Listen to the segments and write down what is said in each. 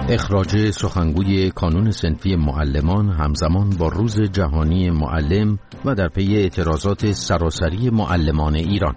اخراج سخنگوی کانون صنفی معلمان همزمان با روز جهانی معلم و در پی اعتراضات سراسری معلمان ایران.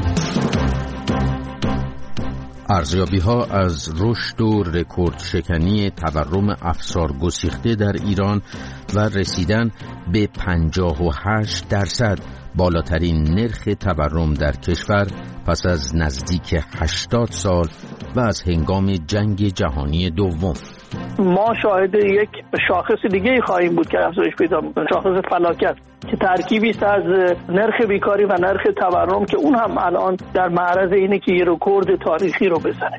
ارزیابی‌ها از رشد و رکورد شکنی تورم افسار گسیخته در ایران و رسیدن به 58% بالاترین نرخ تورم در کشور پس از نزدیک 80 سال و از هنگام جنگ جهانی دوم. ما شاهد یک شاخص دیگه خواهیم بود که افزایش پیدا می‌کنه، شاخص فلاکت که ترکیبی است از نرخ بیکاری و نرخ تورم که اون هم الان در معرض اینه که یه رکورد تاریخی رو بزنه.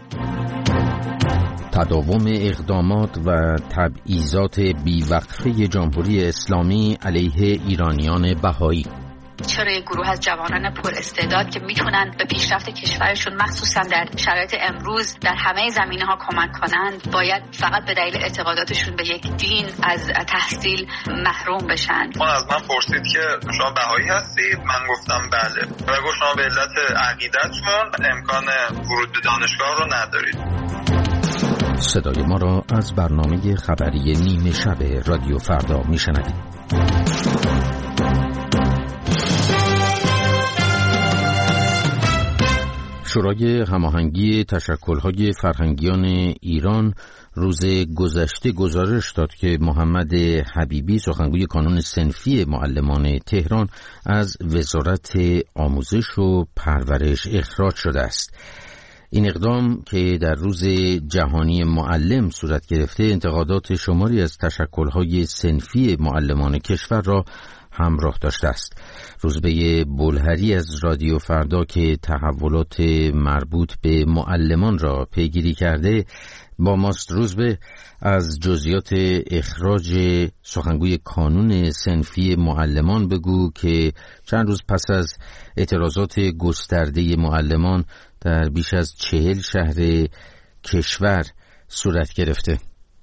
تداوم اقدامات و تبعیضات بیوقفه جمهوری اسلامی علیه ایرانیان بهایی. چرا یک گروه از جوانان پر استعداد که میتونن به پیشرفت کشورشون مخصوصا در شرایط امروز در همه زمینه‌ها کمک کنند باید فقط به دلیل اعتقاداتشون به یک دین از تحصیل محروم بشن؟ اون از من پرسید که شما بهایی هستید؟ من گفتم بله. و گفت شما به علت عقیدتون امکان ورود به دانشگاه رو ندارید. صدای ما را از برنامه خبری نیمه شب رادیو فردا میشنوید. شورای هماهنگی تشکل‌های فرهنگیان ایران روز گذشته گزارش داد که محمد حبیبی سخنگوی کانون صنفی معلمان تهران از وزارت آموزش و پرورش اخراج شده است. این اقدام که در روز جهانی معلم صورت گرفته انتقادات شماری از تشکل‌های صنفی معلمان کشور را همراه داشته است. روزبه بلهری از رادیو فردا که تحولات مربوط به معلمان را پیگیری کرده با ماست. روزبه، از جزئیات اخراج سخنگوی کانون صنفی معلمان بگو که چند روز پس از اعتراضات گسترده معلمان در بیش از 40 شهر کشور صورت گرفته.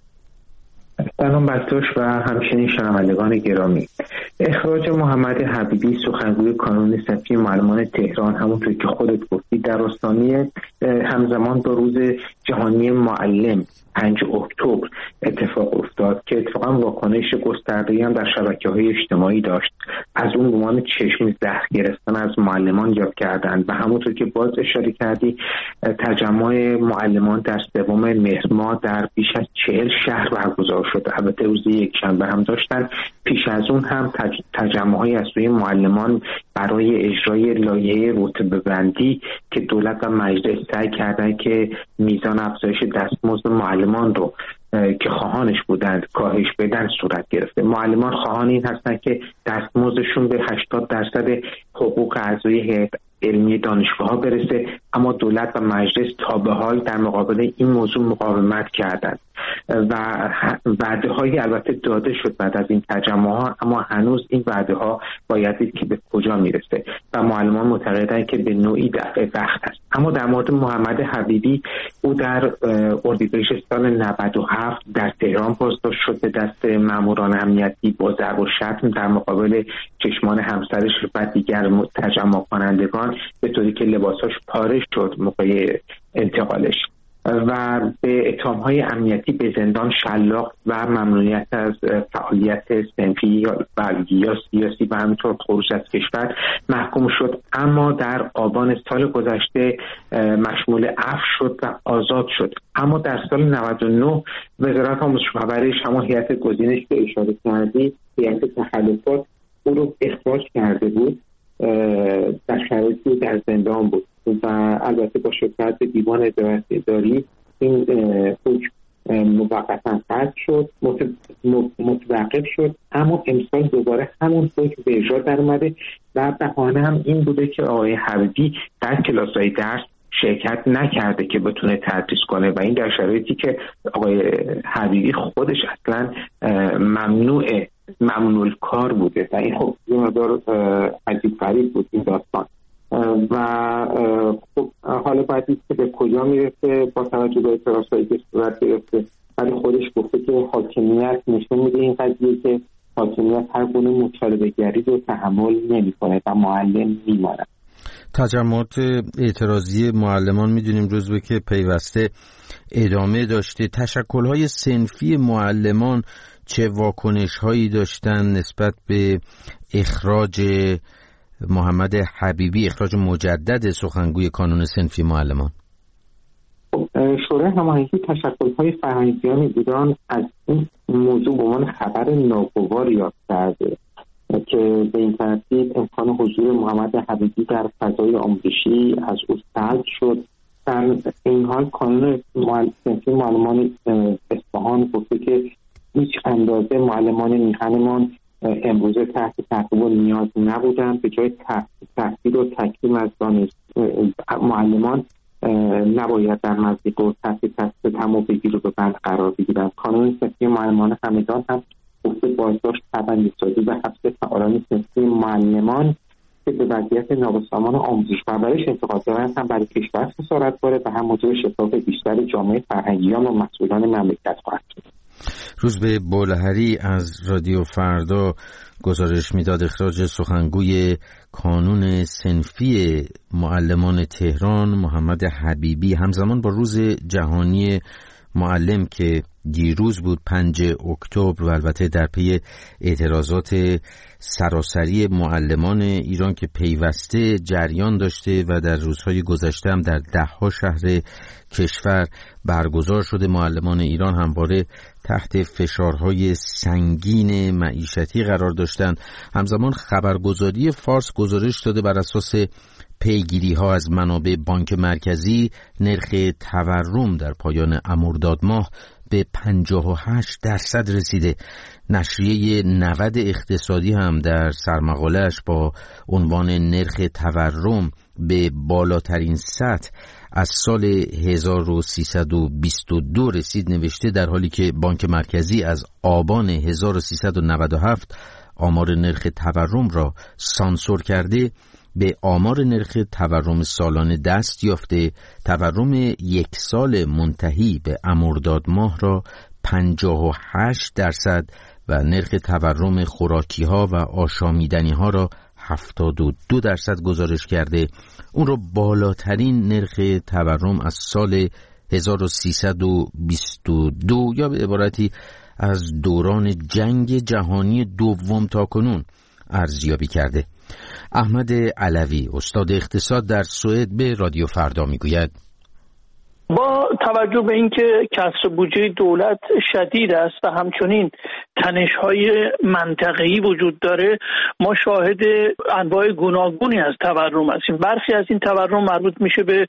سلام برداشت و همچنین شنوندگان گرامی. اخراج محمد حبیبی سخنگوی کانون صنفی معلمان تهران همونطور که خودت گفتی در آستانه همزمان با روز جهانی معلم 5 اکتبر اتفاق افتاد که اتفاقا واکنش گسترده‌ای هم در شبکه‌های اجتماعی داشت. از اون عنوان چشم زخم گرفتن از معلمان یاد کردند و همونطور که باز اشاره کردی تجمع معلمان در 3 مهر ماه در بیش از 40 شهر برگزار شد. البته روز یکشنبه هم داشتن. پیش از اون هم تجمع‌های از سوی معلمان برای اجرای لایحه رتبه‌بندی که دولت و مجلس سعی کردن که میزان افزایش دستمزد معلمان رو که خواهانش بودند کاهش بدن صورت گرفته. معلمان خواهان این هستند که دستمزدشون به 80% حقوق اعضای هیئت علمی دانشگاه‌ها برسه، اما دولت و مجلس تا به حال در مقابل این موضوع مقاومت کردند و وعده‌هایی البته داده شد بعد از این تجمع‌ها، اما هنوز این وعده‌ها باید دید که به کجا میرسه و معلمان معتقدند که به نوعی دفع وقت است. اما در مورد محمد حبیبی، او در اردیبهشت سال 97 در تهران بازداشت شد به دست ماموران امنیتی با ضرب و شتم در مقابل چشمان همسرش و دیگر تجمع کنندگان، به طوری که لباساش پاره شد موقع انتقالش و به اتهام‌های امنیتی به زندان شلاق و ممنوعیت از فعالیت صنفی یا سیاسی و همینطور خروج از کشور محکوم شد. اما در آبان سال گذشته مشمول عفو شد و آزاد شد. اما در سال 99 وزارت آموزش و پرورش، همون هیئت گزینش که اشاره کردی، هیئت تخلفات، او رو اخراج کرده بود. در شرایطی در زندان بود و البته با شکایت دیوان اداری این حکم موقتا قطع شد، متوقف شد، اما امسال دوباره همون حکم به اجرا در اومده و بهانه هم این بوده که آقای حبیبی در کلاس‌های درس شرکت نکرده که بتونه تدریس کنه و این در شرایطی که آقای حبیبی خودش اصلا ممنوع کار بوده و این خب یه مقدار عجیب غریب بود این داستان و خب حالا باید دید که به کجا میرسه با توجه به اعتراضایی که صورت گرفته. ولی خودش گفته که حاکمیت نشون میده این قضیه که حاکمیت هر گونه مطالبه گری رو تحمل نمیکنه و معلم میماند. تجمعات اعتراضی معلمان میدونیم جزو که پیوسته ادامه داشته. تشکل‌های صنفی معلمان چه واکنش‌هایی داشتن نسبت به اخراج محمد حبیبی، اخراج مجدد سخنگوی کانون صنفی معلمان؟ شورای هماهنگی تشکل‌های فرهنگیان ایران از این موضوع به عنوان خبر ناگوار یاد کرده که به این ترتیب امکان حضور محمد حبیبی در فضای آموزشی از او سلب شد. در این حال کانون صنفی معلمان اصفهان گفته که هیچ اندازه معلمان میهنمان امروزه تحت تعقیب و نیاز نبودند. به جای تحصیل و تکریم از معلمان نباید در مزیق و تحت تمام بگیر و به بند قرار بگیرند. کانون صنفی معلمان همدان هم گفته بازداشت، تبعیض‌سازی و حبس فعالان صنفی معلمان که به وضعیت نابسامان آموزش و پرورش انتقاد دارند هم برای کشور خسارت وارد و هم موجب شکاف بیشتر جامعه فرهنگیان و مسئولان مملکت خواهد شد. روزبه بولهری از رادیو فردا گزارش میداد اخراج سخنگوی کانون صنفی معلمان تهران محمد حبیبی همزمان با روز جهانی معلم که دیروز بود 5 اکتبر و البته در پی اعتراضات سراسری معلمان ایران که پیوسته جریان داشته و در روزهای گذشته هم در 10 شهر کشور برگزار شده، معلمان ایران همواره تحت فشارهای سنگین معیشتی قرار داشتند. همزمان خبرگزاری فارس گزارش داده بر اساس پیگیری ها از منابع بانک مرکزی نرخ تورم در پایان مرداد ماه به 58% رسیده. نشریه 90 اقتصادی هم در سرمقاله‌اش با عنوان نرخ تورم به بالاترین سطح از سال 1322 رسید نوشته، در حالی که بانک مرکزی از آبان 1397 آمار نرخ تورم را سانسور کرده، به آمار نرخ تورم سالانه دست یافته. تورم یک سال منتهی به مرداد ماه را 58% و نرخ تورم خوراکی ها و آشامیدنی ها را 72% گزارش کرده. اون را بالاترین نرخ تورم از سال 1322 یا به عبارتی از دوران جنگ جهانی دوم تا کنون ارزیابی کرده. احمد علوی استاد اقتصاد در سوئد به رادیو فردا میگوید با توجه به اینکه کسر بودجه دولت شدید است و همچنین تنش‌های منطقه‌ای وجود داره، ما شاهد انواع گوناگونی از تورم هستیم. برخی از این تورم مربوط میشه به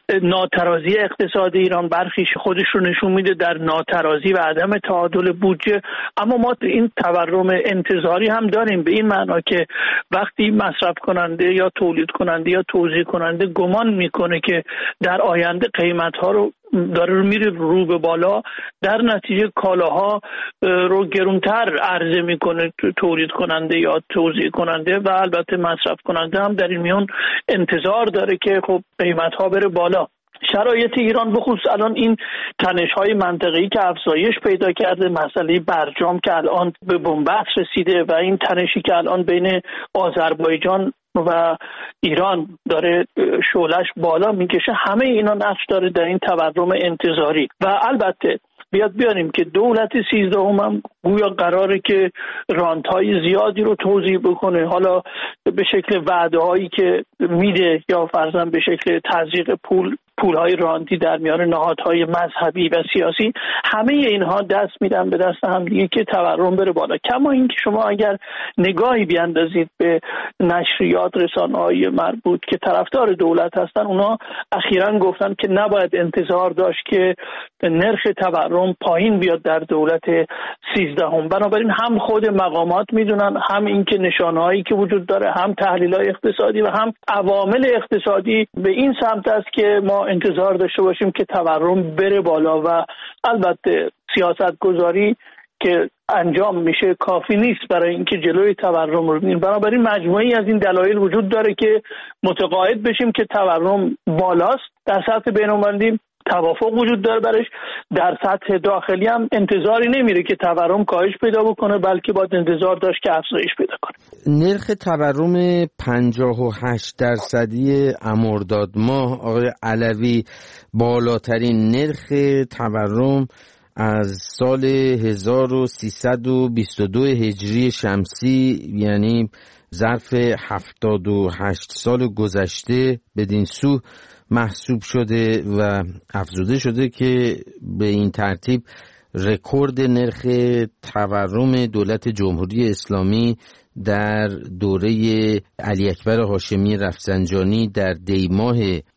ناترازی اقتصاد ایران، برخیش خودش رو نشون میده در ناترازی و عدم تعادل بودجه. اما ما این تورم انتظاری هم داریم، به این معنا که وقتی مصرف کننده یا تولید کننده یا توزیع کننده گمان میکنه که در آینده قیمت‌ها رو داره میره رو به بالا، در نتیجه کالاها رو گرونتر عرضه میکنه تولید کننده یا توزیع کننده و البته مصرف کننده هم در این میون انتظار داره که خب قیمت‌ها بره بالا. شرایط ایران به خصوص الان این تنش‌های منطقه‌ای که افزایش پیدا کرده، مسئله برجام که الان به بنبست رسیده و این تنشی که الان بین آذربایجان و ایران داره شعله‌اش بالا میکشه، همه اینا نقش داره در این تورم انتظاری. و البته بیاریم که دولت 13 هم گویا قراره که رانت‌های زیادی رو توزیع بکنه، حالا به شکل وعده‌هایی که میده یا فرضاً به شکل تزریق پولهای رانتی در میان نهادهای مذهبی و سیاسی. همه اینها دست میدن به دست هم دیگه که تورم بره بالا. کما اینکه شما اگر نگاهی بیاندازید به نشریات، رسانه‌های مربوط که طرفدار دولت هستن، اونا اخیراً گفتن که نباید انتظار داشت که نرخ تورم پایین بیاد در دولت 13. بنابراین هم خود مقامات میدونن، هم اینکه نشانه‌هایی که وجود داره، هم تحلیل‌های اقتصادی و هم عوامل اقتصادی به این سمت است که ما انتظار داشته باشیم که تورم بره بالا. و البته سیاست گذاری که انجام میشه کافی نیست برای اینکه جلوی تورم رو بگیریم. بنابراین مجموعی از این دلایل وجود داره که متقاعد بشیم که تورم بالاست در سطح بین‌المللی. توافق وجود داره برش. در سطح داخلی هم انتظاری نمیره که تورم کاهش پیدا بکنه، بلکه باید انتظار داشت که افزایش پیدا کنه. نرخ تورم 58% مرداد ماه آقای علوی بالاترین نرخ تورم از سال 1322 هجری شمسی، یعنی ظرف 78 سال گذشته بدین سو محسوب شده و افزوده شده که به این ترتیب رکورد نرخ تورم دولت جمهوری اسلامی در دوره علی اکبر هاشمی رفسنجانی در دی ماه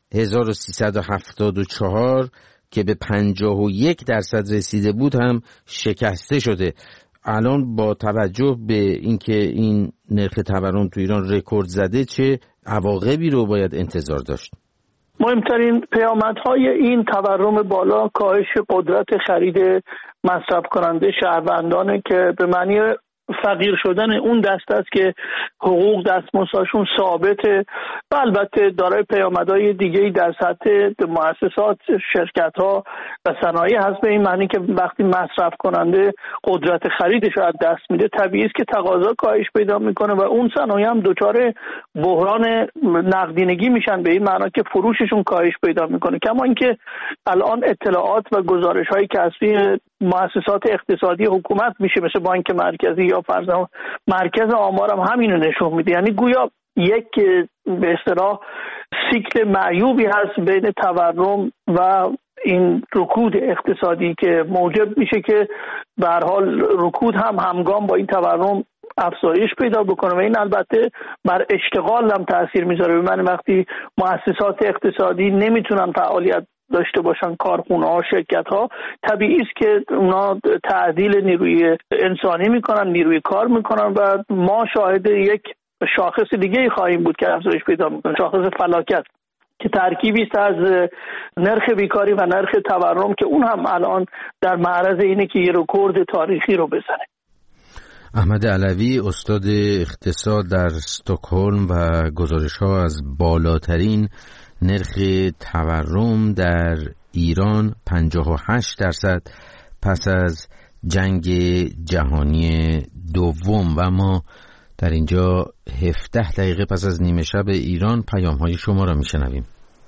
1374 که به 51% رسیده بود هم شکسته شده. الان با توجه به اینکه این نرخ تورم تو ایران رکورد زده، چه عواقبی رو باید انتظار داشت؟ مهمترین پیامدهای این تورم بالا کاهش قدرت خرید مصرف کننده شهروندانه که به معنی فقیر شدن اون دست است که حقوق دستمزدشون ثابته و البته دارای پیامدهای دیگه‌ای در سطح مؤسسات، شرکت‌ها و صنایع هست، به این معنی که وقتی مصرف کننده قدرت خریدش رو از دست میده، طبیعی است که تقاضا کاهش پیدا میکنه و اون صنایع هم دچار بحران نقدینگی میشن، به این معنی که فروششون کاهش پیدا میکنه. کما اینکه الان اطلاعات و گزارش‌های کسری مؤسسات اقتصادی حکومت میشه مثل بانک مرکزی یا فرضاً مرکز آمار هم همینو نشون میده، یعنی گویا یک به اصطلاح سیکل معیوبی هست بین تورم و این رکود اقتصادی که موجب میشه که به هر حال رکود هم همگام با این تورم افزایش پیدا بکنه و این البته بر اشتغال هم تاثیر میذاره. به معنی وقتی مؤسسات اقتصادی نمیتونن فعالیت داشته باشن، کارخونه ها، شرکت ها، طبیعی است که اونا تعدیل نیروی انسانی میکنن، نیروی کار میکنن و ما شاهد یک شاخص دیگه خواهیم بود که افزایش پیدا میکنه، شاخص فلاکت که ترکیبی است از نرخ بیکاری و نرخ تورم که اون هم الان در معرض اینه که یه رکورد تاریخی رو بزنه. احمد علوی، استاد اقتصاد در استکهلم و گزارش‌ها از بالاترین نرخ تورم در ایران 58% پس از جنگ جهانی دوم. و ما در اینجا 17 دقیقه پس از نیمه شب ایران پیام‌های شما را میشنویم.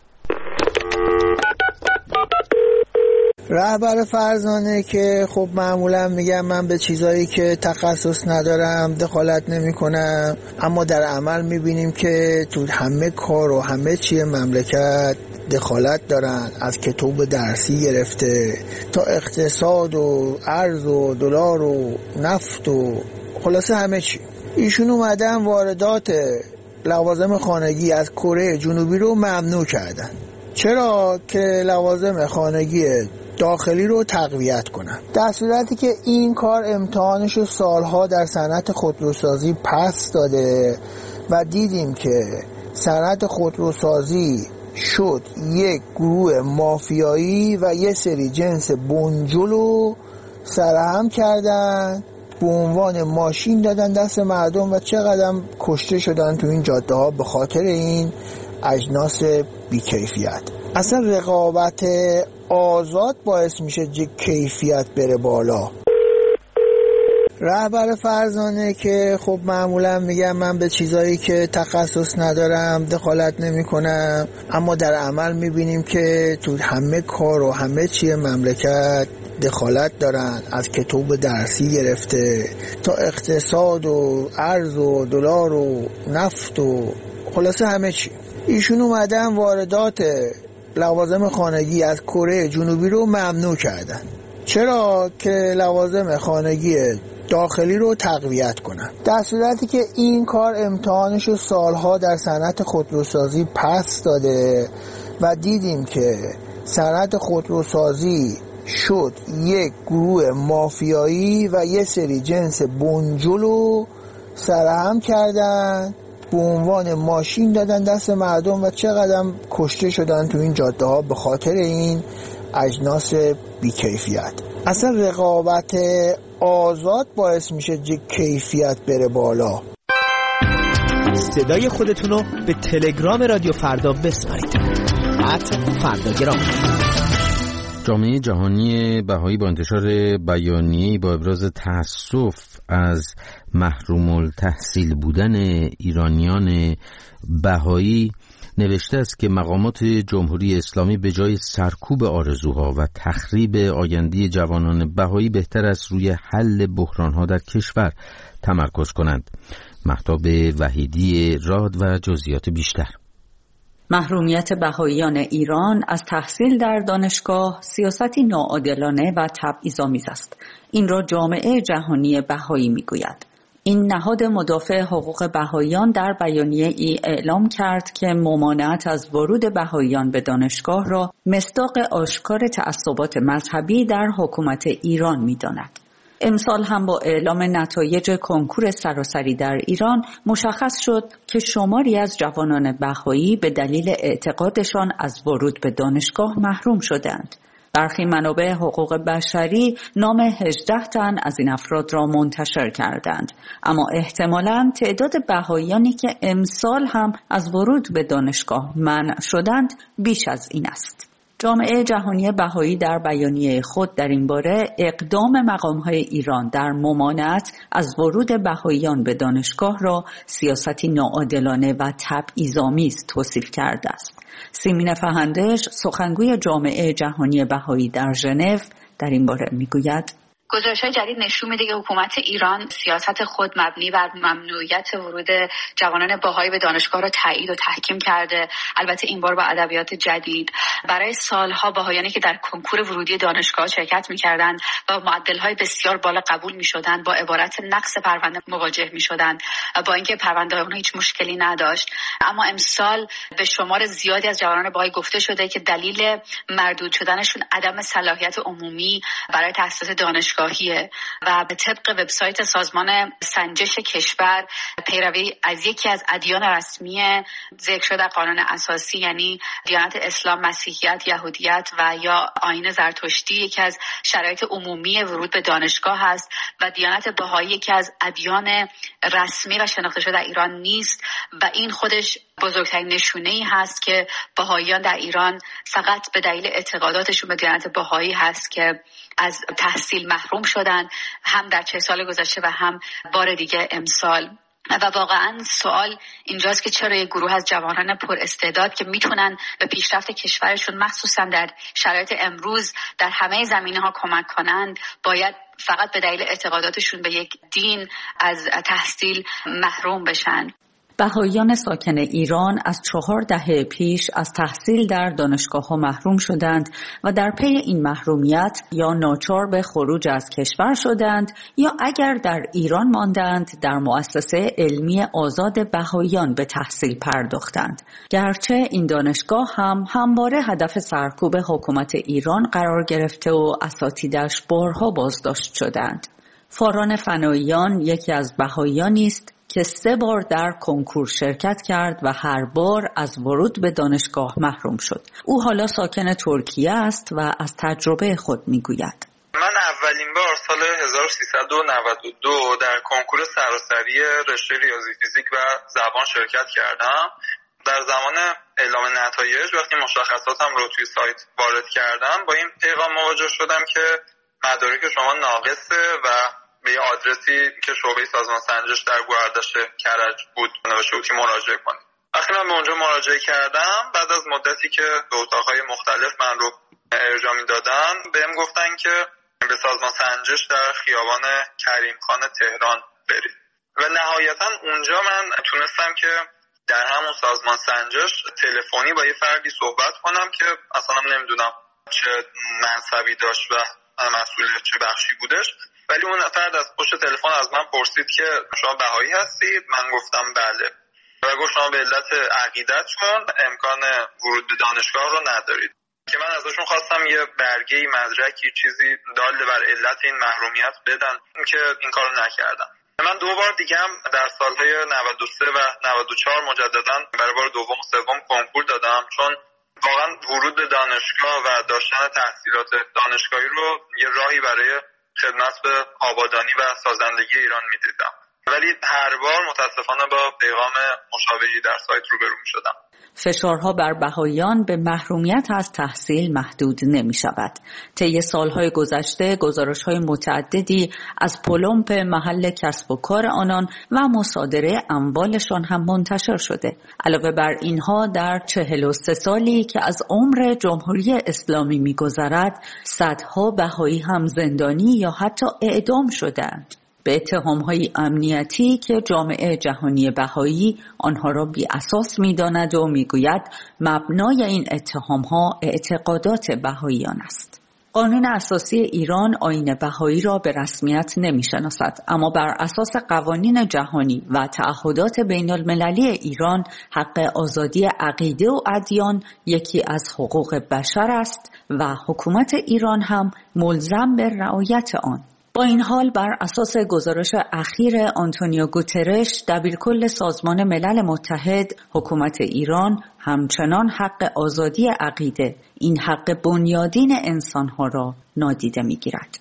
رهبر فرزانه که خب معمولا میگم من به چیزایی که تخصص ندارم دخالت نمی کنم، اما در عمل میبینیم که تو همه کار و همه چی مملکت دخالت دارن، از کتاب درسی گرفته تا اقتصاد و ارز و دلار و نفت و خلاصه همه چی. ایشون اومدن واردات لوازم خانگی از کره جنوبی رو ممنوع کردن. چرا؟ که لوازم خانگی داخلی رو تقویت کنن، در صورتی که این کار امتحانش سالها در صنعت خودروسازی پس داده و دیدیم که صنعت خودروسازی شد یک گروه مافیایی و یه سری جنس بنجل رو سرهم کردن، به عنوان ماشین دادن دست مردم و چقدر کشته شدن تو این جاده ها به خاطر این اجناس بیکیفیت. اصلا رقابت آزاد باعث میشه کیفیت بره بالا. رهبر فرزانه که خب معمولا میگم من به چیزایی که تخصص ندارم دخالت نمی کنم، اما در عمل میبینیم که تو همه کار و همه چی مملکت دخالت دارن، از کتاب درسی گرفته تا اقتصاد و ارز و دلار و نفت و خلاصه همه چی. ایشون اومدن واردات لوازم خانگی از کره جنوبی رو ممنوع کردن. چرا؟ که لوازم خانگی داخلی رو تقویت کنن، در صورتی که این کار امتحانش سالها در صنعت خودروسازی پس داده و دیدیم که صنعت خودروسازی شد یک گروه مافیایی و یه سری جنس بنجل رو سرهم کردن، به عنوان ماشین دادن دست مردم و چقدر کشته شدن تو این جاده ها به خاطر این اجناس بیکیفیت. اصلا رقابت آزاد باعث میشه کیفیت بره بالا. صدای خودتونو به تلگرام رادیو فردا بسپارید. @فرداگرام. جامعه جهانی بهایی با انتشار بیانیه‌ای با ابراز تأسف از محروم التحصیل بودن ایرانیان بهایی نوشته است که مقامات جمهوری اسلامی به جای سرکوب آرزوها و تخریب آینده جوانان بهایی بهتر است روی حل بحرانها در کشور تمرکز کنند. مهتاب وحیدی راد و جزئیات بیشتر. محرومیت بهاییان ایران از تحصیل در دانشگاه سیاستی ناعادلانه و تبعیض‌آمیز است. این را جامعه جهانی بهایی میگوید. این نهاد مدافع حقوق بهاییان در بیانیه‌ای اعلام کرد که ممانعت از ورود بهاییان به دانشگاه را مصداق آشکار تعصبات مذهبی در حکومت ایران می‌داند. امسال هم با اعلام نتایج کنکور سراسری در ایران مشخص شد که شماری از جوانان بهایی به دلیل اعتقادشان از ورود به دانشگاه محروم شدند. برخی منابع حقوق بشری نام 18 تن از این افراد را منتشر کردند، اما احتمالاً تعداد بهاییانی که امسال هم از ورود به دانشگاه منع شدند بیش از این است. جامعه جهانی بهایی در بیانیه خود در این باره اقدام مقام‌های ایران در ممانعت از ورود بهاییان به دانشگاه را سیاستی ناعادلانه و تبعیض‌آمیز توصیف کرده است. سیمین فهندش، سخنگوی جامعه جهانی بهایی در ژنو، در این باره میگوید: گزارش‌های جدید نشون میده که حکومت ایران سیاست خود مبنی بر ممنوعیت ورود جوانان بهایی به دانشگاه را تایید و تحکیم کرده. البته این بار با ادبیات جدید. برای سالها بهاییانی که در کنکور ورودی دانشگاه شرکت می‌کردند و معدل‌های بسیار بالا قبول می‌شدند با عبارت نقص پرونده مواجه می‌شدند، با اینکه پرونده اونها هیچ مشکلی نداشت. اما امسال به شمار زیادی از جوانان بهایی گفته شده که دلیل مردود شدنشون عدم صلاحیت عمومی برای تأسیس دانشگاه و به طبق وبسایت سازمان سنجش کشور پیروی از یکی از ادیان رسمی ذکر شده در قانون اساسی، یعنی دیانت اسلام، مسیحیت، یهودیت و یا آیین زرتشتی یکی از شرایط عمومی ورود به دانشگاه است و دیانت بهایی یکی از ادیان رسمی و شناخته شده در ایران نیست و این خودش بزرگترین نشونه‌ای هست که بهاییان در ایران فقط به دلیل اعتقاداتشون به دیانت بهایی هست که از تحصیل محروم شدن، هم در 40 سال گذشته و هم بار دیگه امسال. و واقعا سوال اینجاست که چرا یک گروه از جوانان پر استعداد که میتونن به پیشرفت کشورشون مخصوصا در شرایط امروز در همه زمینه‌ها کمک کنند باید فقط به دلیل اعتقاداتشون به یک دین از تحصیل محروم بشن. بهاییان ساکن ایران از 4 دهه پیش از تحصیل در دانشگاه‌ها محروم شدند و در پی این محرومیت یا ناچار به خروج از کشور شدند یا اگر در ایران ماندند در مؤسسه علمی آزاد بهاییان به تحصیل پرداختند. گرچه این دانشگاه هم همواره هدف سرکوب حکومت ایران قرار گرفته و اساتیدش بارها بازداشت شدند. فاران فناییان یکی از بهاییانی است که 3 بار در کنکور شرکت کرد و هر بار از ورود به دانشگاه محروم شد. او حالا ساکن ترکیه است و از تجربه خود میگوید: من اولین بار سال 1392 در کنکور سراسری رشته ریاضی فیزیک و زبان شرکت کردم. در زمان اعلام نتایج وقتی مشخصاتم رو توی سایت وارد کردم با این پیغام مواجه شدم که مدارک شما ناقصه و به یه آدرسی که شعبه سازمان سنجش در گوهردشت کرج بود نوشته بود که مراجعه کنید. وقتی من به اونجا مراجعه کردم بعد از مدتی که به اتاقهای مختلف من رو ارجاع میدادن بهم گفتن که به سازمان سنجش در خیابان کریم خان تهران برید و نهایتا اونجا من تونستم که در همون سازمان سنجش تلفنی با یه فردی صحبت کنم که اصلا نمیدونم چه منصبی داشت و مسئول چه بخشی بودش، ولی اون فرد از پشت تلفن از من پرسید که شما بهایی هستید؟ من گفتم بله و گفت شما به علت عقیدتون امکان ورود به دانشگاه رو ندارید که من ازشون خواستم یه برگه مدرکی چیزی دال بر علت این محرومیت بدن که این کارو نکردم. من 2 بار دیگه هم در سالهای 93 و 94 مجددا برای بار دوم و سوم کنکور دادم چون واقعا ورود به دانشگاه و داشتن تحصیلات دانشگاهی رو یه راهی برای خدمت به آبادانی و سازندگی ایران میدیدم، ولی هر بار متاسفانه با پیغام مشابهی در سایت روبرو میشدم. فشارها بر بهائیان به محرومیت از تحصیل محدود نمی شود. طی سالهای گذشته گزارش‌های متعددی از پلمپ محل کسب و کار آنان و مصادره اموالشان هم منتشر شده. علاوه بر اینها در 43 سالی که از عمر جمهوری اسلامی می‌گذرد، صدها بهایی هم زندانی یا حتی اعدام شدند به اتهام‌های امنیتی که جامعه جهانی بهایی آنها را بی اساس می‌داند و می‌گوید مبنای این اتهام‌ها اعتقادات بهاییان است. قانون اساسی ایران آیین بهایی را به رسمیت نمی‌شناسد، اما بر اساس قوانین جهانی و تعهدات بین‌المللی ایران حق آزادی عقیده و ادیان یکی از حقوق بشر است و حکومت ایران هم ملزم به رعایت آن. با این حال بر اساس گزارش اخیر آنتونیو گوترش دبیرکل سازمان ملل متحد، حکومت ایران همچنان حق آزادی عقیده، این حق بنیادین انسانها را نادیده می‌گیرد.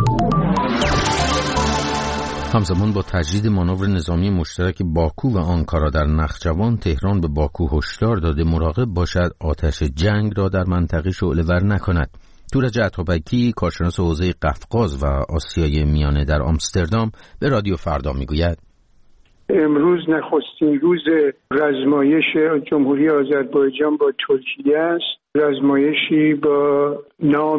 همزمان با تجدید مانور نظامی مشترک باکو و آنکارا در نخجوان، تهران به باکو هشدار داده مراقب باشد آتش جنگ را در منطقه شعله‌ور نکند. تورج عطابکی، کارشناس حوزه قفقاز و آسیای میانه در آمستردام، به رادیو فردا میگوید امروز نخستین روز رزمایش جمهوری آذربایجان با ترکیه است. رزمایشی با نام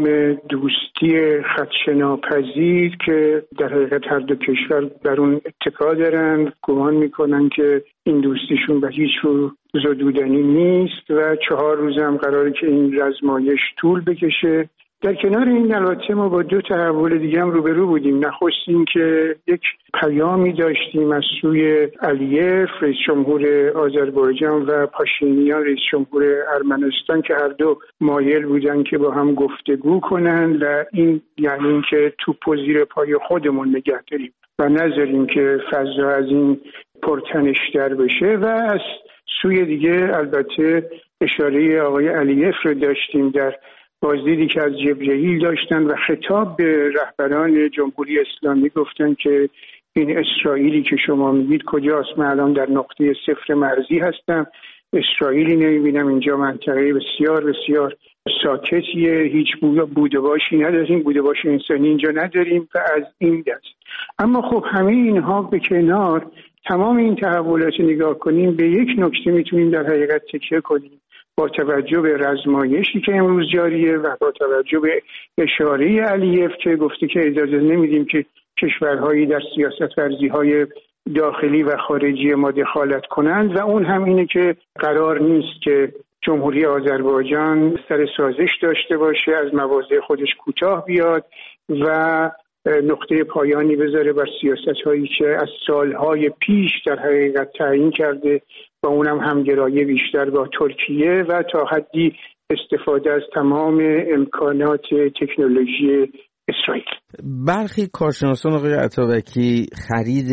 دوستی خدشه‌ناپذیر که در حقیقت هر دو کشور بر اون اتکا دارند، گمان میکنن که این دوستیشون به هیچ رو زدودنی نیست و 4 روز هم قراره که این رزمایش طول بکشه. در کنار این البته ما با 2 تحول دیگه هم روبرو بودیم. نخست این که یک پیامی داشتیم از سوی علیف رئیس جمهور آذربایجان و پاشینیان رئیس جمهور ارمنستان که هر دو مایل بودن که با هم گفتگو کنن و این یعنی این که توپو زیر پای خودمون نگه داریم و نذاریم که فضا از این پرتنش‌تر بشه. و از سوی دیگه البته اشاره آقای علیف رو داشتیم در بازدیدی که از جبرئیل داشتن و خطاب به رهبران جمهوری اسلامی گفتن که این اسرائیلی که شما میگید کجاست؟ من الان در نقطه صفر مرزی هستم، اسرائیلی نمیبینم، اینجا منطقه بسیار بسیار ساکتیه، هیچ بود و باشی نداریم، بود و باش انسانی اینجا نداریم و از این دست. اما خب همه اینها به کنار، تمام این تحولات نگاه کنیم، به یک نکته میتونیم در حقیقت تکیه کنیم. با توجه به رزمایشی که امروز جاریه و با توجه به اشاره علیف که گفته که اجازه نمیدیم که کشورهایی در سیاست ورزی‌های داخلی و خارجی ما دخالت کنند و اون هم اینه که قرار نیست که جمهوری آذربایجان سر سازش داشته باشه، از مواضع خودش کوتاه بیاد و نقطه پایانی بذاره بر سیاست‌هایی که از سالهای پیش در حقیقت تعیین کرده و اونم همگرایی بیشتر با ترکیه و تا حدی استفاده از تمام امکانات تکنولوژی اسرائیل. برخی کارشناسان آقای عطابکی خرید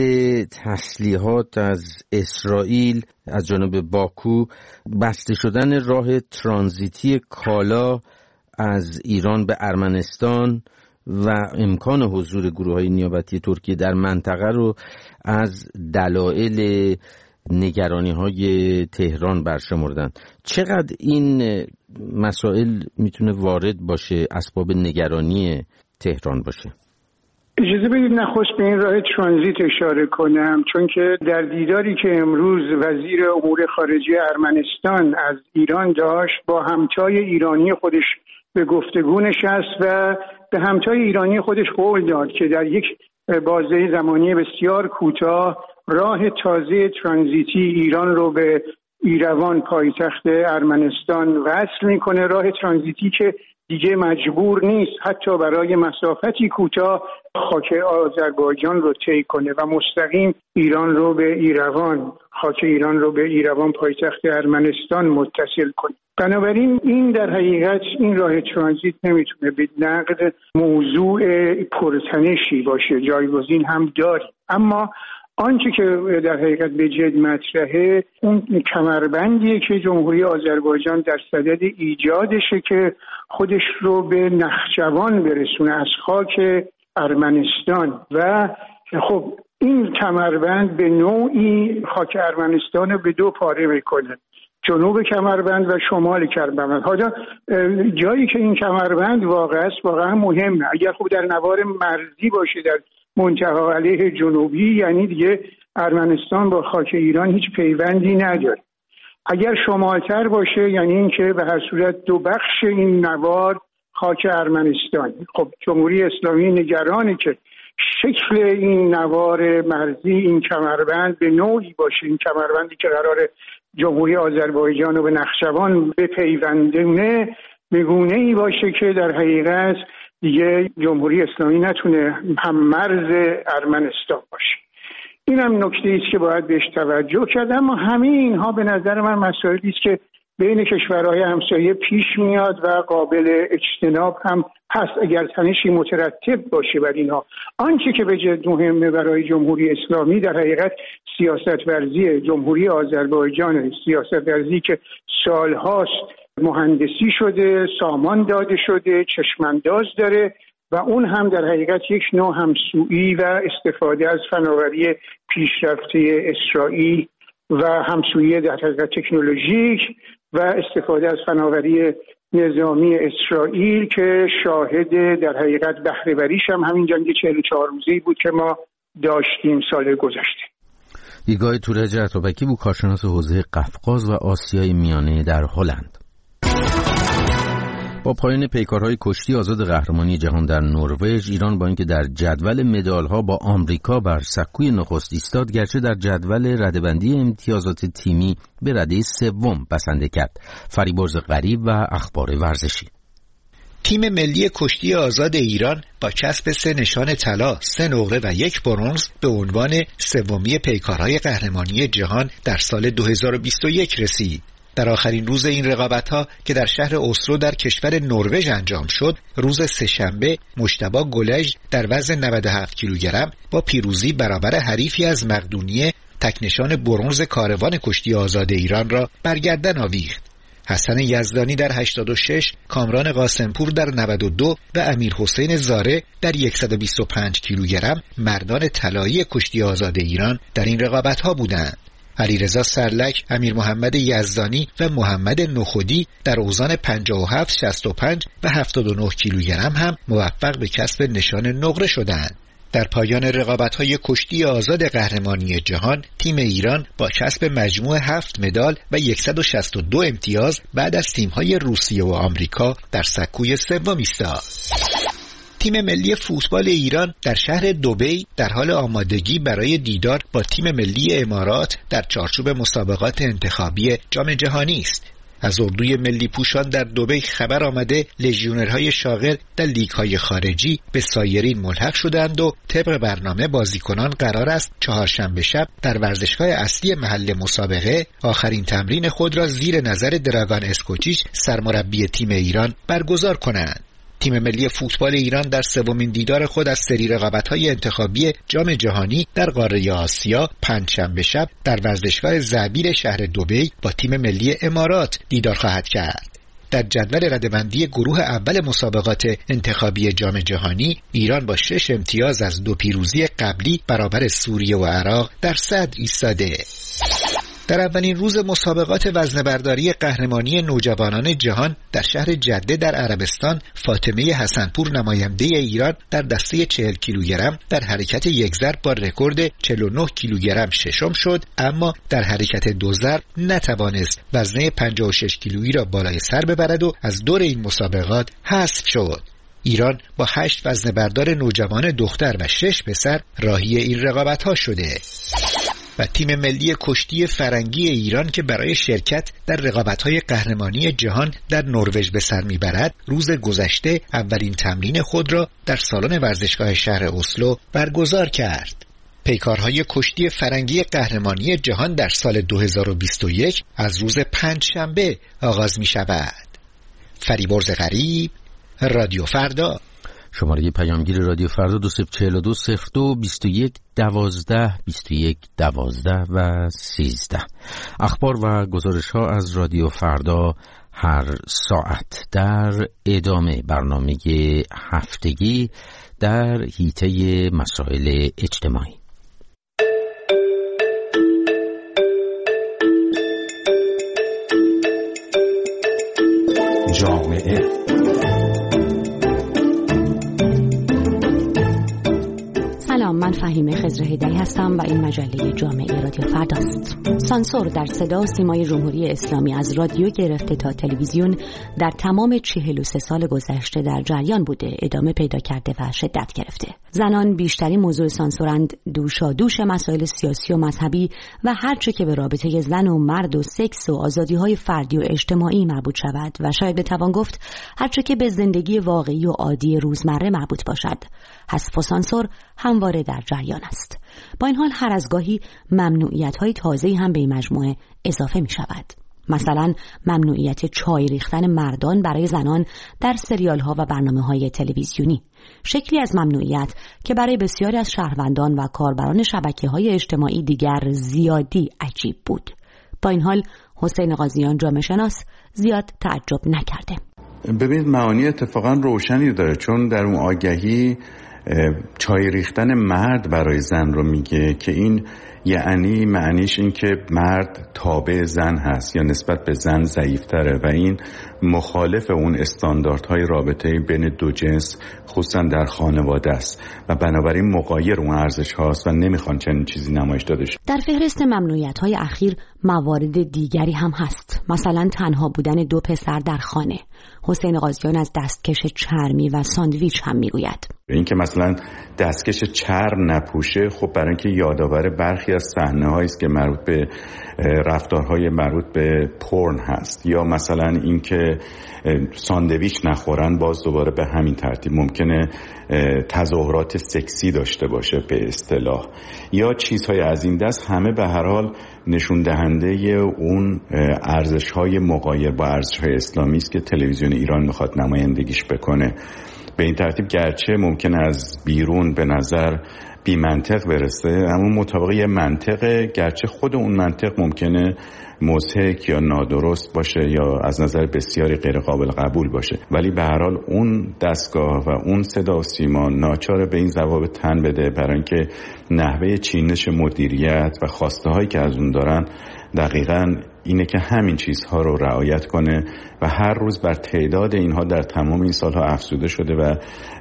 تسلیحات از اسرائیل از جانب باکو، بسته شدن راه ترانزیتی کالا از ایران به ارمنستان و امکان حضور گروه‌های نیابتی ترکیه در منطقه رو از دلایل نگرانی‌های تهران برشمردن. چقدر این مسائل میتونه وارد باشه، اسباب نگرانی تهران باشه؟ اجازه بدید نخست به این راه ترانزیت اشاره کنم، چون که در دیداری که امروز وزیر امور خارجه ارمنستان از ایران داشت، با همتای ایرانی خودش به گفتگو نشست و به همتای ایرانی خودش قول داد که در یک بازه زمانی بسیار کوتاه راه تازه ترانزیتی ایران رو به ایروان پایتخت ارمنستان وصل میکنه. راه ترانزیتی که دیگه مجبور نیست حتی برای مسافتی کوتاه خاک آذربایجان رو طی کنه و مستقیم ایران رو به ایروان، خاک ایران رو به ایروان پایتخت ارمنستان متصل کنه. بنابراین این در حقیقت این راه ترانزیت نمیتونه به نقد موضوع پرتنشی باشه، جایگزین هم داره. اما آنچه که در حقیقت به جد مطرحه اون کمربندیه که جمهوری آذربایجان در صدد ایجادشه که خودش رو به نخجوان برسونه از خاک ارمنستان و خب این کمربند به نوعی خاک ارمنستان رو به 2 پاره میکنه. جنوب کمربند و شمال کمربند. حالا جایی که این کمربند واقع است واقعا مهمه. اگر خوب در نوار مرزی باشه در منتها علیه جنوبی، یعنی دیگه ارمنستان با خاک ایران هیچ پیوندی نداره. اگر شمالتر باشه یعنی این که به هر صورت دو بخش این نوار خاک ارمنستان. خب جمهوری اسلامی نگرانه که شکل این نوار مرزی، این کمربند به نوعی باشه، این کمربندی که قرار جمهوری آذربایجان رو به نخچوان بپیوندونه به گونه‌ای باشه که در حقیقت دیگه جمهوری اسلامی نتونه هم مرز ارمنستان باشه. این هم نکته است که باید بهش توجه کرد. اما همه اینها به نظر من مسائلی است که بین کشورهای همسایه پیش میاد و قابل اجتناب هم هست اگر تنشی مترتب باشه بر اینها. آنچه که به جد مهمه برای جمهوری اسلامی در حقیقت سیاست ورزی جمهوری آذربایجان، سیاست ورزی که سالهاست مهندسی شده، سامان داده شده، چشمانداز داره و اون هم در حقیقت یک نوع همسویی و استفاده از فناوری پیشرفته اسرائیل و همسویی در حقیقت تکنولوژیک و استفاده از فناوری نظامی اسرائیل که شاهد در حقیقت بهره وریش هم همین جنگ 44 روزه‌ای بود که ما داشتیم سال گذشته. دیدگاه تورج عطابکی بود، کارشناس حوزه قفقاز و آسیای میانه در هلند. با پایان پیکارهای کشتی آزاد قهرمانی جهان در نروژ، ایران با اینکه در جدول مدال‌ها با آمریکا بر سکوی نخست ایستاد، گرچه در جدول رده‌بندی امتیازات تیمی به رده سوم بسنده کرد. فریبرز غریب و اخبار ورزشی. تیم ملی کشتی آزاد ایران با کسب 3 نشان طلا، 3 نقره و 1 برنز به عنوان سومی پیکارهای قهرمانی جهان در سال 2021 رسید. در آخرین روز این رقابت‌ها که در شهر اسلو در کشور نروژ انجام شد، روز سه‌شنبه مجتبی گلژ در وزن 97 کیلوگرم با پیروزی برابر حریفی از مقدونیه تکنشان برنز کاروان کشتی آزاد ایران را بر گردن آویخت. حسن یزدانی در 86، کامران قاسمپور در 92 و امیرحسین زاره در 125 کیلوگرم مردان طلایی کشتی آزاد ایران در این رقابت‌ها بودند. علیرضا سرلک، امیر محمد یزدانی و محمد نخودی در اوزان 57، 65 و 79 کیلوگرم هم موفق به کسب نشان نقره شدند. در پایان رقابت‌های کشتی آزاد قهرمانی جهان، تیم ایران با کسب مجموع 7 مدال و 162 امتیاز بعد از تیم‌های روسیه و آمریکا در سکوی سوم ایستاد. تیم ملی فوتبال ایران در شهر دبی در حال آمادگی برای دیدار با تیم ملی امارات در چارچوب مسابقات انتخابی جام جهانی است. از اردوی ملی پوشان در دبی خبر آمده لژیونرهای شاغل در لیگ‌های خارجی به سایرین ملحق شدند و طبق برنامه بازیکنان قرار است چهارشنبه شب در ورزشگاه اصلی محل مسابقه آخرین تمرین خود را زیر نظر دراگان اسکوچیچ سرمربی تیم ایران برگزار کنند. تیم ملی فوتبال ایران در سومین دیدار خود از سری رقابت‌های انتخابی جام جهانی در قاره آسیا پنجشنبه شب در ورزشگاه زابیر شهر دبی با تیم ملی امارات دیدار خواهد کرد. در جدول رده‌بندی گروه اول مسابقات انتخابی جام جهانی، ایران با 6 امتیاز از 2 پیروزی قبلی برابر سوریه و عراق در صدر ایستاده. در اولین روز مسابقات وزنه‌برداری قهرمانی نوجوانان جهان در شهر جده در عربستان، فاطمه حسنپور نماینده ایران در دسته 40 کیلوگرم در حرکت یک ضرب با رکورد 49 کیلوگرم ششم شد، اما در حرکت دو ضرب نتوانست وزنه 56 کیلویی را بالای سر ببرد و از دور این مسابقات حذف شد. ایران با 8 وزنه‌بردار نوجوان دختر و 6 پسر راهی این رقابت‌ها شده. و تیم ملی کشتی فرنگی ایران که برای شرکت در رقابت‌های قهرمانی جهان در نروژ به سر میبرد، روز گذشته اولین تمرین خود را در سالن ورزشگاه شهر اسلو برگزار کرد. پیکارهای کشتی فرنگی قهرمانی جهان در سال 2021 از روز پنجشنبه آغاز می شود. فریبرز غریب، رادیو فردا. شماره پیامگیر رادیو فردا 2042 02 21 12 21 12 و 13. اخبار و گزارش ها از رادیو فردا هر ساعت در ادامه برنامه هفتگی در حیطه مسائل اجتماعی. جامعه. سلام، من فهیمه خضر هیدری هستم و این مجله جامعه رادیو فرداست. سانسور در صدا و سیمای جمهوری اسلامی از رادیو گرفته تا تلویزیون در تمام 43 سال گذشته در جریان بوده، ادامه پیدا کرده و شدت گرفته. زنان بیشترین موضوع سانسورند، دوشادوش مسائل سیاسی و مذهبی و هر چه که به رابطه زن و مرد و سکس و آزادی‌های فردی و اجتماعی مربوط شود و شاید بتوان گفت هر چه که به زندگی واقعی و عادی روزمره مربوط باشد، حذف و سانسور همواره در جریان است. با این حال هر از گاهی ممنوعیت‌های تازه‌ای هم به این مجموعه اضافه می‌شود. مثلا ممنوعیت چای ریختن مردان برای زنان در سریال‌ها و برنامه‌های تلویزیونی، شکلی از ممنوعیت که برای بسیاری از شهروندان و کاربران شبکه‌های اجتماعی دیگر زیادی عجیب بود. با این حال حسین قاضیان جامعه شناس زیاد تعجب نکرده. ببینید معانی اتفاقا روشنی داره، چون در اون آگهی چای ریختن مرد برای زن رو میگه که این یعنی معنیش این که مرد تابع زن هست یا نسبت به زن ضعیفتره و این مخالف اون استانداردهای رابطه بین دو جنس خصوصا در خانواده است و بنابراین مغایر اون ارزش هاست و نمیخوان چنین چیزی نمایش داده شه. در فهرست ممنوعیت‌های اخیر موارد دیگری هم هست، مثلا تنها بودن دو پسر در خانه. حسین قاضیان از دستکش چرمی و ساندویچ هم میگوید. این که مثلا دستکش چرم نپوشه، خب برای اینکه یادآور برخی از صحنه‌هایی است که مربوط به رفتارهای مربوط به پورن هست، یا مثلا این که ساندویچ نخورن، باز دوباره به همین ترتیب ممکنه تظاهرات سکسی داشته باشه به اصطلاح، یا چیزهای از این دست، همه به هر حال نشون دهنده اون ارزش‌های مغایر با ارزش‌های اسلامی است که تلویزیون ایران میخواد نمایندگیش بکنه. به این ترتیب گرچه ممکنه از بیرون به نظر بی منطق برسه، اما مطابق یه منطقه، گرچه خود اون منطق ممکنه مضحک یا نادرست باشه یا از نظر بسیاری غیر قابل قبول باشه، ولی به هر حال اون دستگاه و اون صدا و سیما ناچاره به این ضوابط تن بده، برای اینکه نحوه چینش مدیریت و خواسته هایی که از اون دارن دقیقاً اینه که همین چیزها رو رعایت کنه و هر روز بر تعداد اینها در تمام این سالها افزوده شده و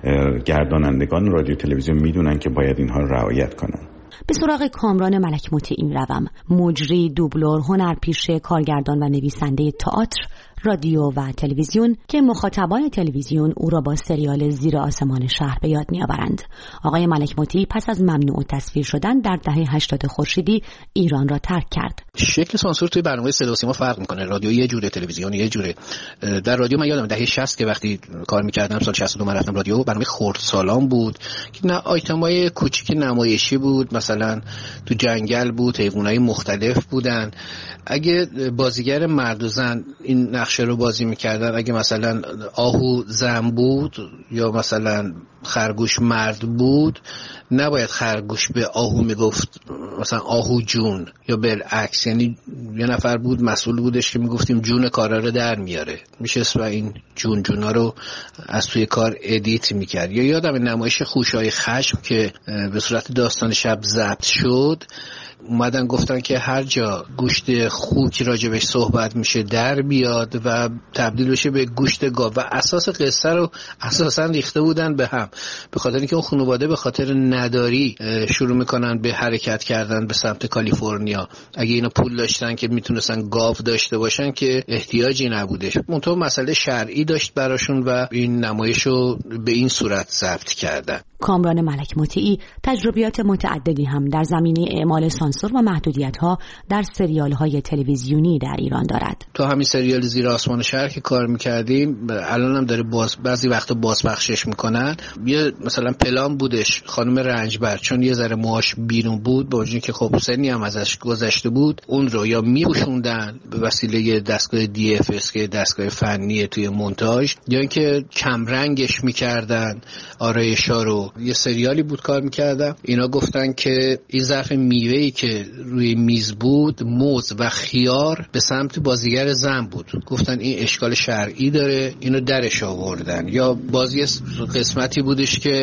گردانندگان رادیو تلویزیون میدونن که باید اینها رو رعایت کنن. به سراغ کامران ملک مطیعی روم، مجری، دوبلور، هنرپیشه، کارگردان و نویسنده تئاتر، رادیو و تلویزیون که مخاطبان تلویزیون او را با سریال زیر آسمان شهر به یاد می‌آورند. آقای ملک مطیعی پس از ممنوع تصویر شدن در دهه 80 خورشیدی ایران را ترک کرد. شکل سانسور توی برنامه صدا و سیما فرق می‌کنه. رادیو یه جوره، تلویزیون یه جوره. در رادیو من یادم دهه 60 که وقتی کار می‌کردم، سال 62 من رفتم رادیو، برنامه خردسالان بود که نه آیتمای کوچیک نمایشی بود، مثلا تو جنگل بود، حیوانات مختلف بودن. اگه بازیگر مرد و زن این نقشه رو بازی میکردن، اگه مثلا آهو زن بود یا مثلا خرگوش مرد بود، نباید خرگوش به آهو میگفت مثلا آهو جون یا بالعکس، یعنی یه نفر بود مسئول بودش که میگفتیم جون کارا رو در میاره، میشه و این جونا رو از توی کار ادیت میکرد. یا یادم نمایش خوشای خشم که به صورت داستان شب ضبط شد، اومدن گفتن که هر جا گوشت خوک راجبش صحبت میشه در بیاد و تبدیل بشه به گوشت گاو، و اساس قصه رو اساسا ریخته بودن به هم، به خاطر اینکه اون خانواده به خاطر نداری شروع میکنن به حرکت کردن به سمت کالیفرنیا. اگه اینا پول داشتن که میتونستن گاو داشته باشن که احتیاجی نبودش، منتها مسئله شرعی داشت براشون و این نمایش رو به این صورت ضبط کردن. کامران ملک مطیعی تجربیات متعددی هم در زمینه اعمال سانسور و محدودیت‌ها در سریال‌های تلویزیونی در ایران دارد. تو همین سریال زیر آسمان شهر که کار می‌کردیم، الان هم داره بعضی وقتا بازپخشش می‌کنن. یه مثلا پلان بودش خانم رنجبر، چون یه ذره موهاش بیرون بود، با وجودی که خب سنی هم ازش گذشته بود، اون رو یا می‌پوشوندن به وسیله دستگاه DFS که دستگاه فنی توی مونتاژ، یا اینکه کم رنگش می‌کردن آرایش‌ها رو. یه سریالی بود کار می‌کردم، اینا گفتن که این ظرف میوه‌ای که روی میز بود، موز و خیار به سمت بازیگر زن بود، گفتن این اشکال شرعی داره، اینو درش آوردن. یا بازی قسمتی بودش که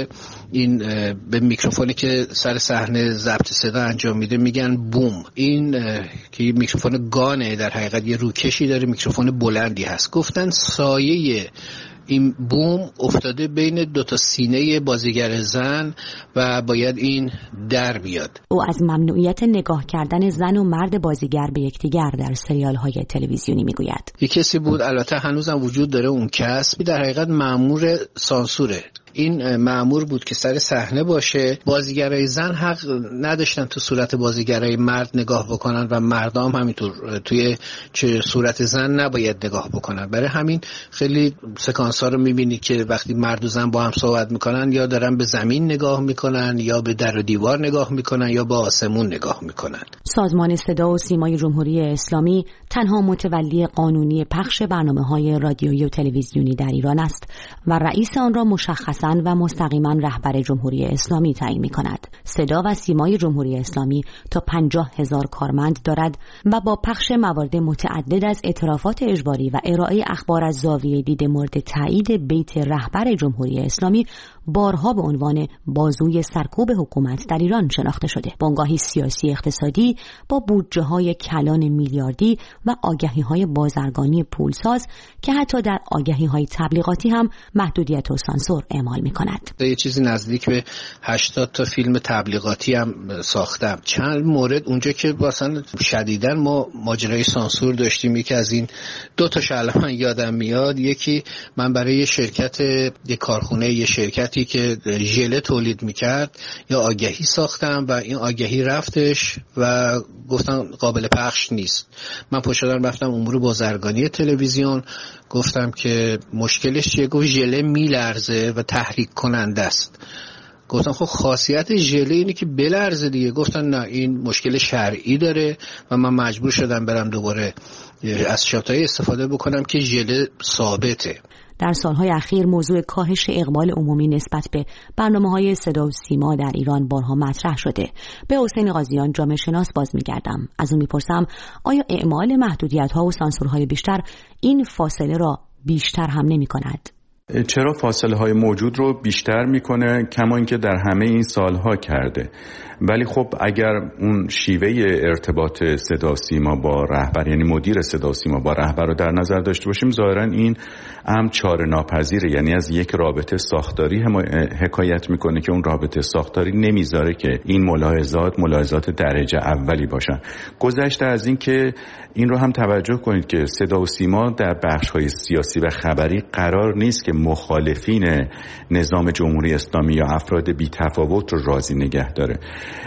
این به میکروفونی که سر صحنه ضبط صدا انجام میده میگن بوم. این که میکروفون گانه، در حقیقت یه روکشی داره، میکروفون بلندی هست. گفتن سایه این بوم افتاده بین دو تا سینه بازیگر زن و باید این در بیاد. او از ممنوعیت نگاه کردن زن و مرد بازیگر به یکدیگر در سریال‌های تلویزیونی میگوید. یک کسی بود، البته هنوزم وجود داره اون کس، در حقیقت مأمور سانسوره. این مأمور بود که سر صحنه باشه، بازیگرای زن حق نداشتن تو صورت بازیگرای مرد نگاه بکنن و مردام همینطور توی چه صورت زن نباید نگاه بکنن. برای همین خیلی سکانس‌ها رو می‌بینی که وقتی مرد و زن با هم صحبت میکنن یا دارن به زمین نگاه میکنن یا به در و دیوار نگاه میکنن یا به آسمون نگاه میکنن. سازمان صدا و سیمای جمهوری اسلامی تنها متولی قانونی پخش برنامه‌های رادیویی و تلویزیونی در ایران است و رئیس آن را مشخصاً و مستقیما رهبر جمهوری اسلامی تعیین می‌کند. صدا و سیمای جمهوری اسلامی تا 50,000 کارمند دارد و با پخش موارد متعدد از اعترافات اجباری و ارائه اخبار از زاویه دید مورد تایید بیت رهبر جمهوری اسلامی بارها به عنوان بازوی سرکوب حکومت در ایران شناخته شده. بنگاهی سیاسی اقتصادی با بودجه‌های کلان میلیاردی و آگهی‌های بازرگانی پولساز که حتی در آگهی‌های تبلیغاتی هم محدودیت و سانسور اعمال می‌کند. یه چیزی نزدیک به 80 تا فیلم تبلیغاتی هم ساختم. چند مورد اونجا که مثلا شدیداً ما ماجرای سانسور داشتیم، یکی از این دو تا شلمن یادم میاد. یکی من برای یه کارخونه، یه شرکتی که ژله تولید میکرد یا آگهی ساختم و این آگهی رفتش و گفتن قابل پخش نیست. من پشت دارم رفتم امور بازرگانی تلویزیون، گفتم که مشکلش چیه؟ گفت ژله میلرزه و تحریک کننده است. گفتم خب خاصیت ژله اینه که بلرزه دیگه. گفتن نه، این مشکل شرعی داره و من مجبور شدم برم دوباره از شاتای استفاده بکنم که ژله ثابته. در سالهای اخیر موضوع کاهش اقبال عمومی نسبت به برنامه‌های صدا و سیما در ایران بارها مطرح شده. به حسین قاضیان، جامعه شناس، باز می‌گردم. از اون می‌پرسم آیا اعمال محدودیت‌ها و سانسورهای بیشتر این فاصله را بیشتر هم نمی‌کند؟ چرا فاصله های موجود رو بیشتر میکنه، کما اینکه در همه این سالها کرده. ولی خب اگر اون شیوه ارتباط صدا سیما با رهبر، یعنی مدیر صدا سیما با رهبر رو در نظر داشته باشیم، ظاهرا این هم چاره ناپذیره. یعنی از یک رابطه ساختاری حکایت میکنه که اون رابطه ساختاری نمیذاره که این ملاحظات درجه اولی باشن. گذشته از این که این رو هم توجه کنید که صدا و سیما در بخش‌های سیاسی و خبری قرار نیست که مخالفین نظام جمهوری اسلامی یا افراد بی‌تفاوت رو راضی نگه داره.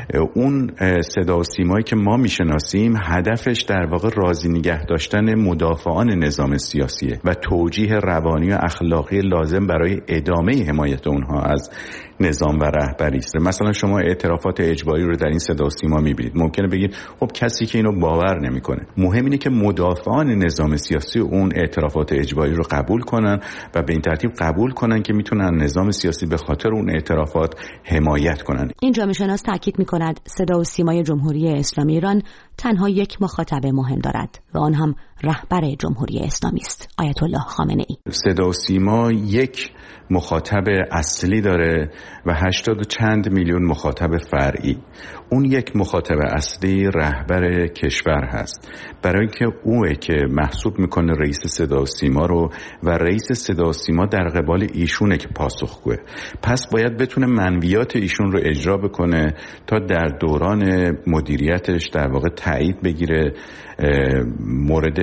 اون صدا و سیمایی که ما میشناسیم هدفش در واقع راضی نگه داشتن مدافعان نظام سیاسیه و توجیه روانی و اخلاقی لازم برای ادامه حمایت اونها از نظام و رهبری است. مثلا شما اعترافات اجباری رو در این صدا و سیما میبینید، ممکنه بگید خب کسی که اینو باور نمیکنه. مهم اینه که مدافعان نظام سیاسی اون اعترافات اجباری رو قبول کنن و به این ترتیب قبول کنن که میتونن نظام سیاسی به خاطر اون اعترافات حمایت کنن. این جامعه شناس تاکید میکند صدا و سیمای جمهوری اسلامی ایران تنها یک مخاطب مهم دارد و آن هم رهبر جمهوری اسلامی است، آیت الله خامنه ای. صدا و سیما یک مخاطب اصلی داره و 80 و چند میلیون مخاطب فرعی. اون یک مخاطب اصلی رهبر کشور هست، برای اینکه اوه که محسوب میکنه رئیس صدا و سیما رو و رئیس صدا و سیما در قبال ایشونه که پاسخگوه. پس باید بتونه منویات ایشون رو اجرا بکنه تا در دوران مدیریتش در واقع تایید بگیره، مورد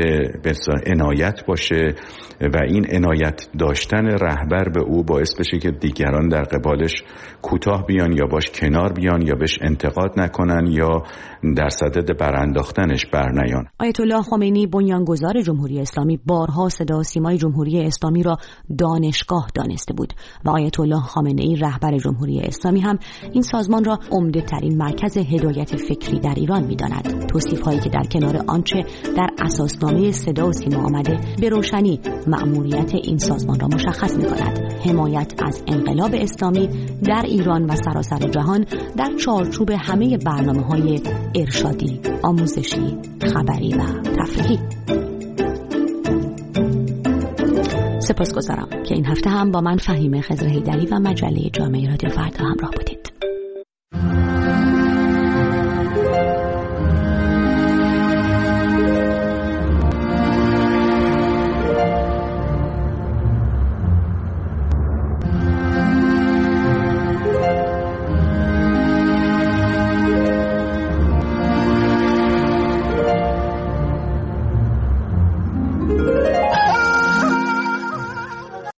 عنایت باشه و این عنایت داشتن رهبر به او باعث بشه که دیگران در قبالش کوتاه بیان یا باش کنار بیان یا بهش انتقاد نکنن یا در صدد برانداختنش برنیان. آیت الله خمینی بنیانگذار جمهوری اسلامی بارها صدا و سیمای جمهوری اسلامی را دانشگاه دانسته بود و آیت الله خامنه ای رهبر جمهوری اسلامی هم این سازمان را عمده ترین مرکز هدایت فکری در ایران می‌داند. توصیف هایی که در کنار آنچه در اساسنامه صدا و سیما آمده به روشنی مأموریت این سازمان را مشخص می‌کند: حمایت از انقلاب اسلامی در ایران و سراسر جهان در چارچوب همه برنامه‌های ارشادی، آموزشی، خبری و تفریحی. سپاسگزارم که این هفته هم با من فهیمه خضر حیدری و مجله جامعه رادیو فردا همراه بودید.